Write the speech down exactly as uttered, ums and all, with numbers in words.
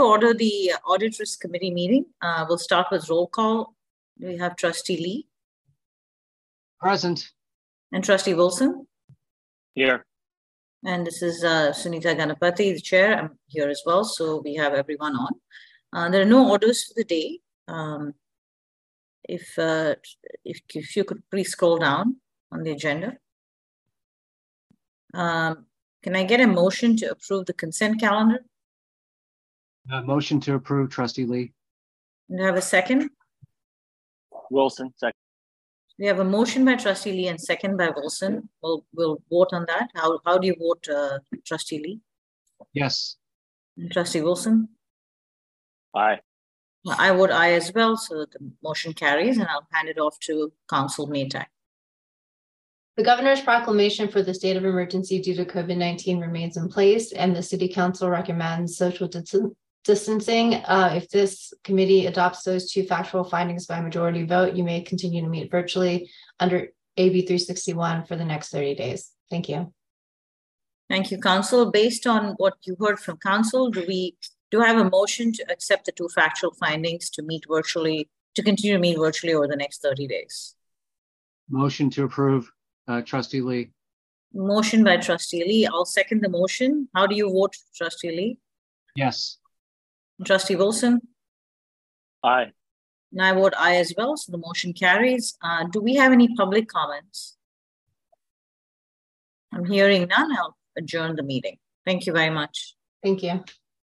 Order the Audit Risk Committee meeting. Uh, we'll start with roll call. We have Trustee Lee. Present. And Trustee Wilson. Here. And this is uh, Sunita Ganapati, the chair. I'm here as well. So we have everyone on. Uh, there are no orders for the day. Um, if, uh, if, if you could please scroll down on the agenda. Um, can I get a motion to approve the consent calendar? Uh, motion to approve, Trustee Lee. Do you have a second? Wilson, second. We have a motion by Trustee Lee and second by Wilson. We'll, we'll vote on that. How, how do you vote, uh, Trustee Lee? Yes. And Trustee Wilson? Aye. I vote aye as well, so the motion carries, and I'll hand it off to Council Maytag. The governor's proclamation for the state of emergency due to COVID nineteen remains in place, and the city council recommends social dis distancing. Uh, if this committee adopts those two factual findings by majority vote, you may continue to meet virtually under A B three sixty-one for the next thirty days. Thank you. Thank you, Council. Based on what you heard from Council, do we do have a motion to accept the two factual findings to meet virtually, to continue to meet virtually over the next thirty days? Motion to approve, uh, Trustee Lee. Motion by Trustee Lee. I'll second the motion. How do you vote, Trustee Lee? Yes. Trustee Wilson? Aye. And I vote aye as well, so the motion carries. Uh, do we have any public comments? I'm hearing none. I'll adjourn the meeting. Thank you very much. Thank you.